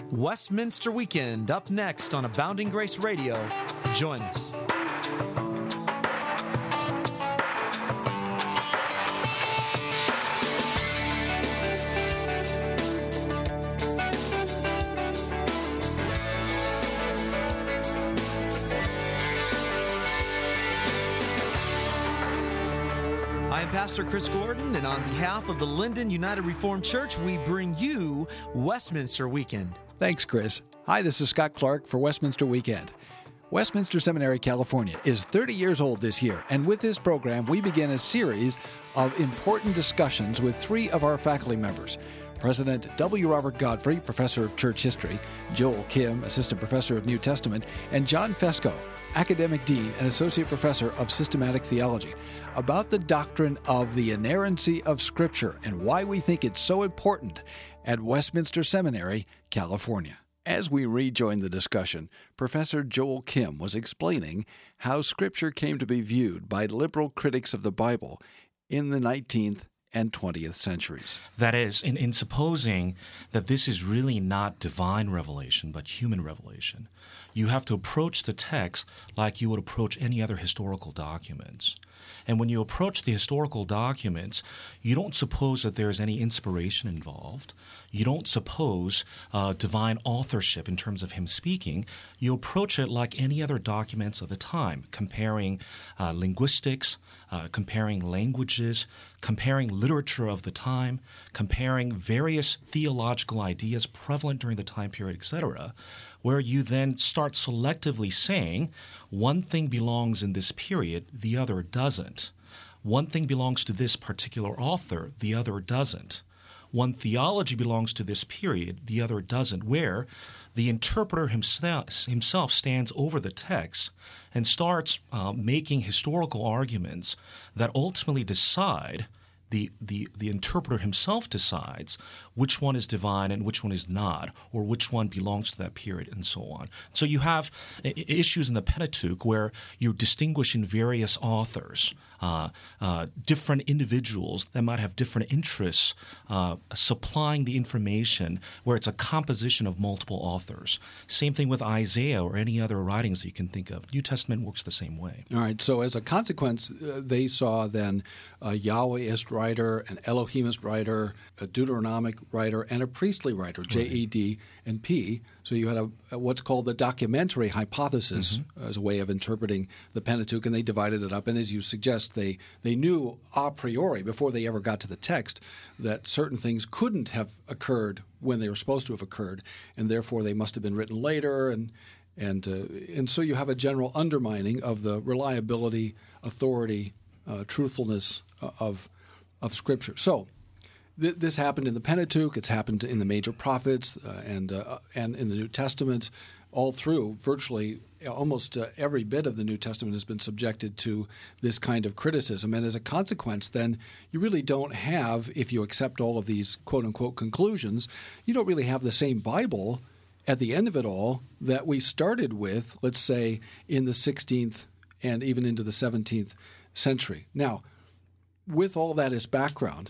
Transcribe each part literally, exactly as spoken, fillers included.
Westminster Weekend up next on Abounding Grace Radio. Join us. I'm Pastor Chris Gordon, and on behalf of the Linden United Reformed Church, we bring you Westminster Weekend. Thanks, Chris. Hi, this is Scott Clark for Westminster Weekend. Westminster Seminary, California is thirty years old this year, and with this program, we begin a series of important discussions with three of our faculty members. President W. Robert Godfrey, Professor of Church History, Joel Kim, Assistant Professor of New Testament, and John Fesko, Academic Dean and Associate Professor of Systematic Theology, about the doctrine of the inerrancy of Scripture and why we think it's so important at Westminster Seminary, California. As we rejoin the discussion, Professor Joel Kim was explaining how Scripture came to be viewed by liberal critics of the Bible in the nineteenth and twentieth centuries. That is, in, in supposing that this is really not divine revelation, but human revelation, you have to approach the text like you would approach any other historical documents. And when you approach the historical documents, you don't suppose that there's any inspiration involved. You don't suppose uh, divine authorship in terms of him speaking. You approach it like any other documents of the time, comparing uh, linguistics, uh, comparing languages, comparing literature of the time, comparing various theological ideas prevalent during the time period, et cetera, where you then start selectively saying one thing belongs in this period, the other doesn't. One thing belongs to this particular author, the other doesn't. One theology belongs to this period, the other doesn't, where the interpreter himself, himself stands over the text and starts uh, making historical arguments that ultimately decide The, the the interpreter himself decides which one is divine and which one is not, or which one belongs to that period, and so on. So you have issues in the Pentateuch where you're distinguishing various authors, uh, uh, different individuals that might have different interests, uh, supplying the information where it's a composition of multiple authors. Same thing with Isaiah or any other writings that you can think of. New Testament works the same way. All right, so as a consequence, uh, they saw then a Yahwehist writer, an Elohimist writer, a Deuteronomic writer, and a priestly writer, J E D and P. So you had a, a what's called the documentary hypothesis mm-hmm. as a way of interpreting the Pentateuch, and they divided it up. And as you suggest, they, they knew a priori, before they ever got to the text, that certain things couldn't have occurred when they were supposed to have occurred, and therefore they must have been written later. And and uh, and so you have a general undermining of the reliability, authority, uh, truthfulness uh, of of Scripture. So th- this happened in the Pentateuch. It's happened in the major prophets uh, and uh, and in the New Testament. All through, virtually almost uh, every bit of the New Testament has been subjected to this kind of criticism. And as a consequence, then, you really don't have, if you accept all of these quote-unquote conclusions, you don't really have the same Bible at the end of it all that we started with, let's say, in the sixteenth and even into the seventeenth century. Now, with all that as background,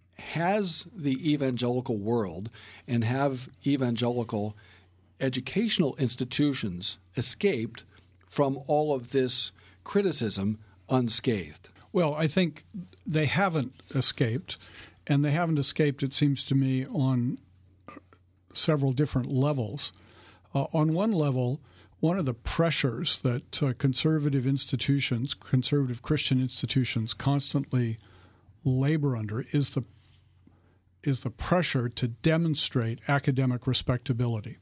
has the evangelical world and have evangelical educational institutions escaped from all of this criticism unscathed? Well, I think they haven't escaped, and they haven't escaped, it seems to me, on several different levels. Uh, on one level, one of the pressures that uh, conservative institutions, conservative Christian institutions, constantly labor under is the is the pressure to demonstrate academic respectability.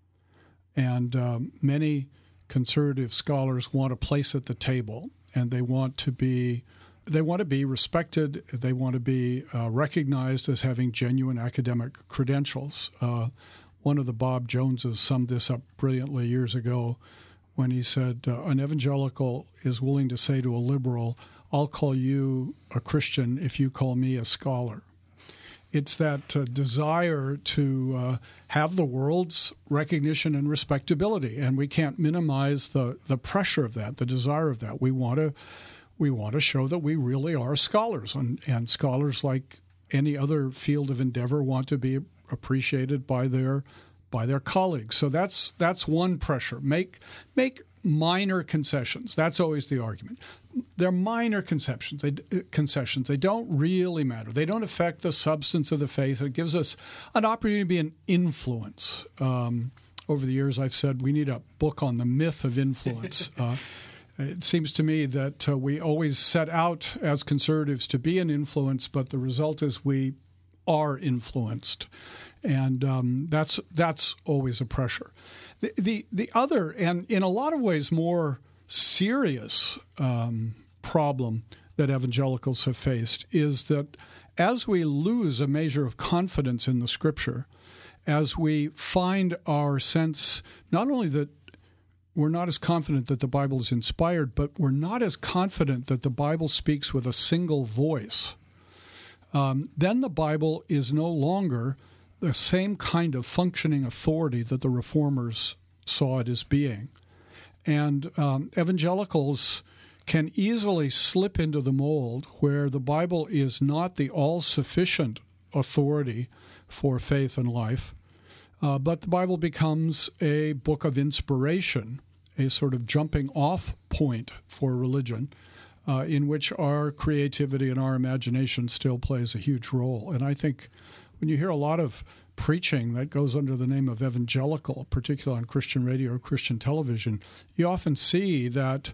And um, many conservative scholars want a place at the table, and they want to be they want to be respected. They want to be uh, recognized as having genuine academic credentials. Uh, one of the Bob Joneses summed this up brilliantly years ago when he said, uh, an evangelical is willing to say to a liberal, I'll call you a Christian if you call me a scholar. It's that uh, desire to uh, have the world's recognition and respectability, and we can't minimize the, the pressure of that, the desire of that. We want to we want to show that we really are scholars, and, and scholars, like any other field of endeavor, want to be appreciated by their by their colleagues. So that's that's one pressure. Make make minor concessions. That's always the argument. They're minor concessions. They, concessions. They don't really matter. They don't affect the substance of the faith. It gives us an opportunity to be an influence. Um, over the years, I've said we need a book on the myth of influence. Uh, it seems to me that uh, we always set out as conservatives to be an influence, but the result is we are influenced. And um, that's that's always a pressure. The, the the other, and in a lot of ways more serious um, problem that evangelicals have faced is that as we lose a measure of confidence in the Scripture, as we find our sense not only that we're not as confident that the Bible is inspired, but we're not as confident that the Bible speaks with a single voice, um, then the Bible is no longer the same kind of functioning authority that the Reformers saw it as being. And um, evangelicals can easily slip into the mold where the Bible is not the all-sufficient authority for faith and life, uh, but the Bible becomes a book of inspiration, a sort of jumping-off point for religion, uh, in which our creativity and our imagination still plays a huge role. And I think when you hear a lot of preaching that goes under the name of evangelical, particularly on Christian radio or Christian television, you often see that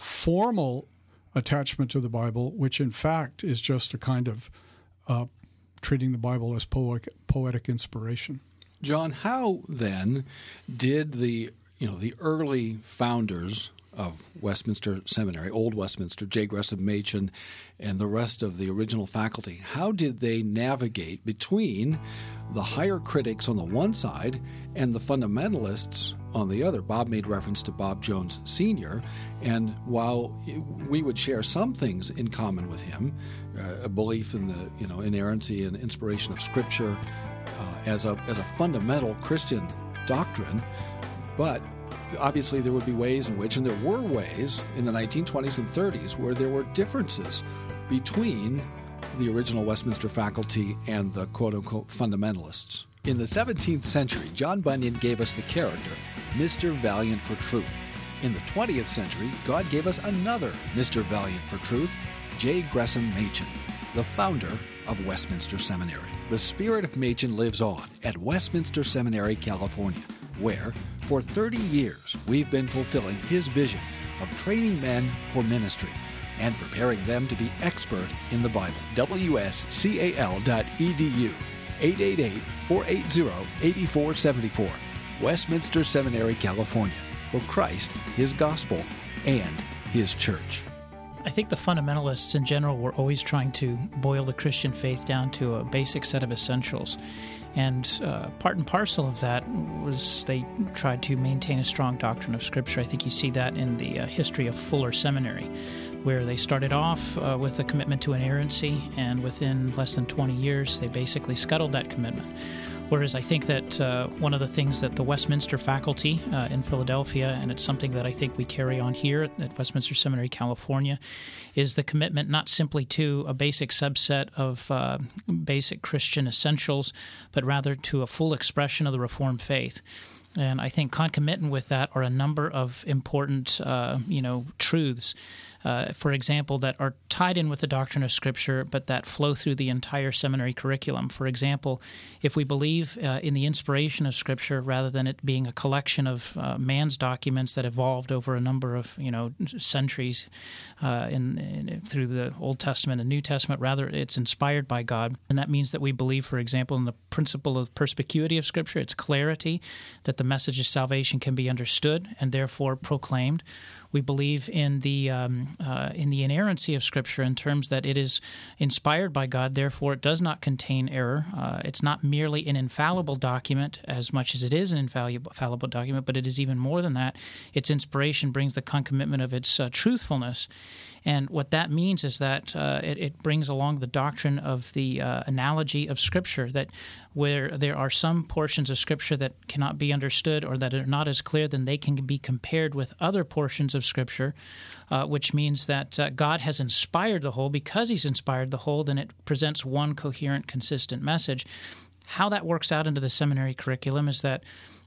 formal attachment to the Bible, which in fact is just a kind of uh, treating the Bible as poetic, poetic inspiration. John, how then did the you know the early founders of Westminster Seminary, Old Westminster, J. Gresham Machen, and the rest of the original faculty, how did they navigate between the higher critics on the one side and the fundamentalists on the other? Bob made reference to Bob Jones Senior, and while we would share some things in common with him, uh, a belief in the you know inerrancy and inspiration of Scripture uh, as a as a fundamental Christian doctrine, but obviously there would be ways in which, and there were ways in the nineteen twenties and thirties, where there were differences between the original Westminster faculty and the quote-unquote fundamentalists. In the seventeenth century, John Bunyan gave us the character Mister Valiant for Truth. In the twentieth century, God gave us another Mister Valiant for Truth, J. Gresham Machen, the founder of Westminster Seminary. The spirit of Machen lives on at Westminster Seminary, California, where for thirty years we've been fulfilling his vision of training men for ministry and preparing them to be expert in the Bible. W S C A L dot E D U, eight eight eight, four eight zero, eight four seven four. Westminster Seminary, California, for Christ, His gospel, and His church. I think the fundamentalists in general were always trying to boil the Christian faith down to a basic set of essentials. And uh, part and parcel of that was they tried to maintain a strong doctrine of Scripture. I think you see that in the uh, history of Fuller Seminary, where they started off uh, with a commitment to inerrancy, and within less than twenty years, they basically scuttled that commitment. Whereas I think that uh, one of the things that the Westminster faculty uh, in Philadelphia, and it's something that I think we carry on here at Westminster Seminary, California, is the commitment not simply to a basic subset of uh, basic Christian essentials, but rather to a full expression of the Reformed faith. And I think concomitant with that are a number of important, uh, you know, truths, uh, for example, that are tied in with the doctrine of Scripture, but that flow through the entire seminary curriculum. For example, if we believe uh, in the inspiration of Scripture rather than it being a collection of uh, man's documents that evolved over a number of, you know, centuries uh, in, in through the Old Testament and New Testament, rather it's inspired by God. And that means that we believe, for example, in the principle of perspicuity of Scripture, its clarity, that the message of salvation can be understood and therefore proclaimed. We believe in the um, uh, in the inerrancy of Scripture in terms that it is inspired by God, therefore it does not contain error. Uh, it's not merely an infallible document as much as it is an infallible, infallible document, but it is even more than that. Its inspiration brings the concomitant of its uh, truthfulness. And what that means is that uh, it, it brings along the doctrine of the uh, analogy of Scripture, that where there are some portions of Scripture that cannot be understood or that are not as clear, then they can be compared with other portions of Scripture, uh, which means that uh, God has inspired the whole. Because He's inspired the whole, then it presents one coherent, consistent message. How that works out into the seminary curriculum is that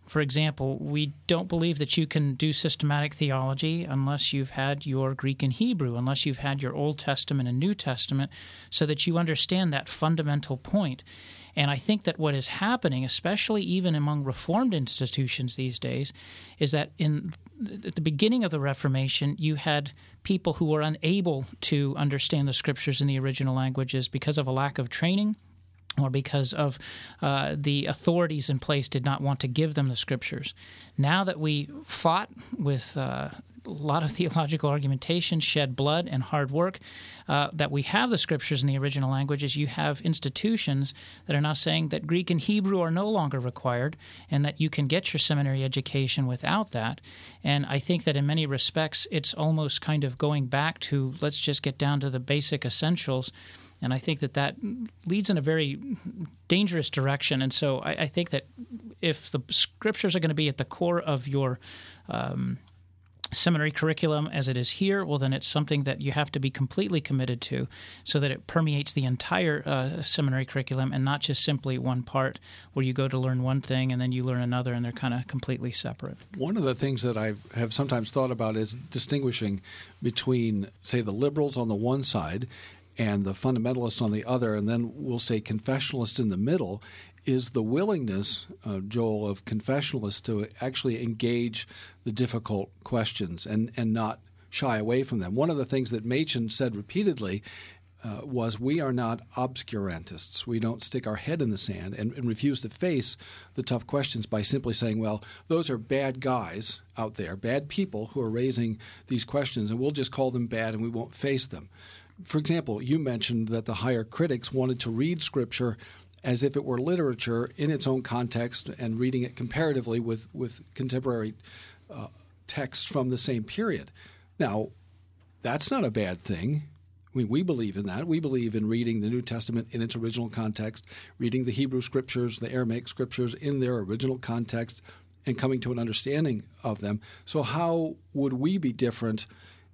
For example, we don't believe that you can do systematic theology unless you've had your Greek and Hebrew, unless you've had your Old Testament and New Testament, so that you understand that fundamental point. And I think that what is happening, especially even among Reformed institutions these days, is that in at the beginning of the Reformation, you had people who were unable to understand the Scriptures in the original languages because of a lack of training, or because of uh, the authorities in place did not want to give them the Scriptures. Now that we fought with uh, a lot of theological argumentation, shed blood, and hard work, uh, that we have the Scriptures in the original languages, you have institutions that are now saying that Greek and Hebrew are no longer required and that you can get your seminary education without that. And I think that in many respects, it's almost kind of going back to let's just get down to the basic essentials. And I think that that leads in a very dangerous direction. And so I, I think that if the Scriptures are going to be at the core of your um, seminary curriculum as it is here, well, then it's something that you have to be completely committed to so that it permeates the entire uh, seminary curriculum and not just simply one part where you go to learn one thing and then you learn another and they're kind of completely separate. One of the things that I have sometimes thought about is distinguishing between, say, the liberals on the one side and the fundamentalists on the other, and then we'll say confessionalists in the middle, is the willingness, uh, Joel, of confessionalists to actually engage the difficult questions and, and not shy away from them. One of the things that Machen said repeatedly uh, was, we are not obscurantists. We don't stick our head in the sand and, and refuse to face the tough questions by simply saying, well, those are bad guys out there, bad people who are raising these questions, and we'll just call them bad and we won't face them. For example, you mentioned that the higher critics wanted to read Scripture as if it were literature in its own context and reading it comparatively with, with contemporary uh, texts from the same period. Now, that's not a bad thing. I mean, we believe in that. We believe in reading the New Testament in its original context, reading the Hebrew Scriptures, the Aramaic Scriptures in their original context, and coming to an understanding of them. So how would we be different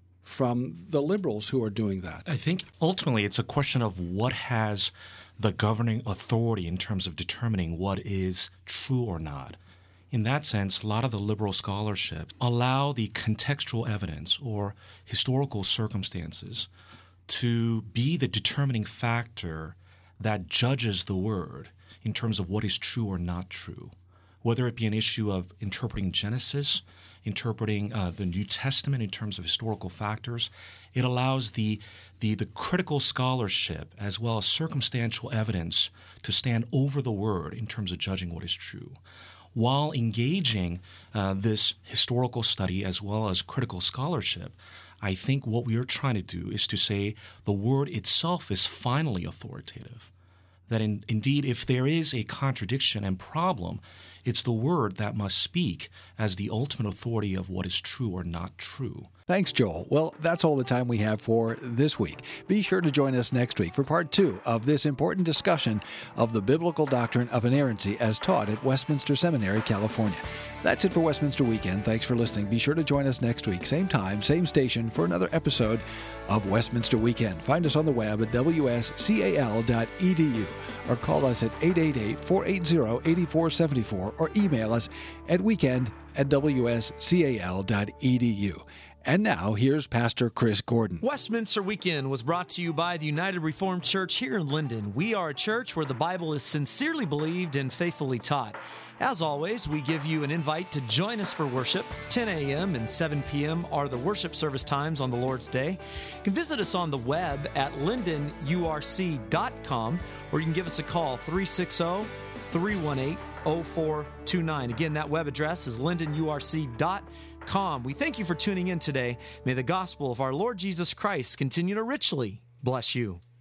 from the liberals who are doing that? I think ultimately it's a question of what has the governing authority in terms of determining what is true or not. In that sense, a lot of the liberal scholarship allow the contextual evidence or historical circumstances to be the determining factor that judges the word in terms of what is true or not true, whether it be an issue of interpreting Genesis, interpreting uh, the New Testament in terms of historical factors. It allows the, the the critical scholarship as well as circumstantial evidence to stand over the word in terms of judging what is true. While engaging uh, this historical study as well as critical scholarship, I think what we are trying to do is to say the word itself is finally authoritative. That in, indeed, if there is a contradiction and problem, it's the word that must speak as the ultimate authority of what is true or not true. Thanks, Joel. Well, that's all the time we have for this week. Be sure to join us next week for part two of this important discussion of the biblical doctrine of inerrancy as taught at Westminster Seminary, California. That's it for Westminster Weekend. Thanks for listening. Be sure to join us next week, same time, same station, for another episode of Westminster Weekend. Find us on the web at w s c a l dot e d u or call us at eight eight eight, four eight zero, eight four seven four or email us at weekend at w s c a l dot e d u. And now, here's Pastor Chris Gordon. Westminster Weekend was brought to you by the United Reformed Church here in Linden. We are a church where the Bible is sincerely believed and faithfully taught. As always, we give you an invite to join us for worship. ten a.m. and seven p.m. are the worship service times on the Lord's Day. You can visit us on the web at linden u r c dot com, or you can give us a call, three six zero, three one eight, zero four two nine. Again, that web address is linden u r c dot com. We thank you for tuning in today. May the gospel of our Lord Jesus Christ continue to richly bless you.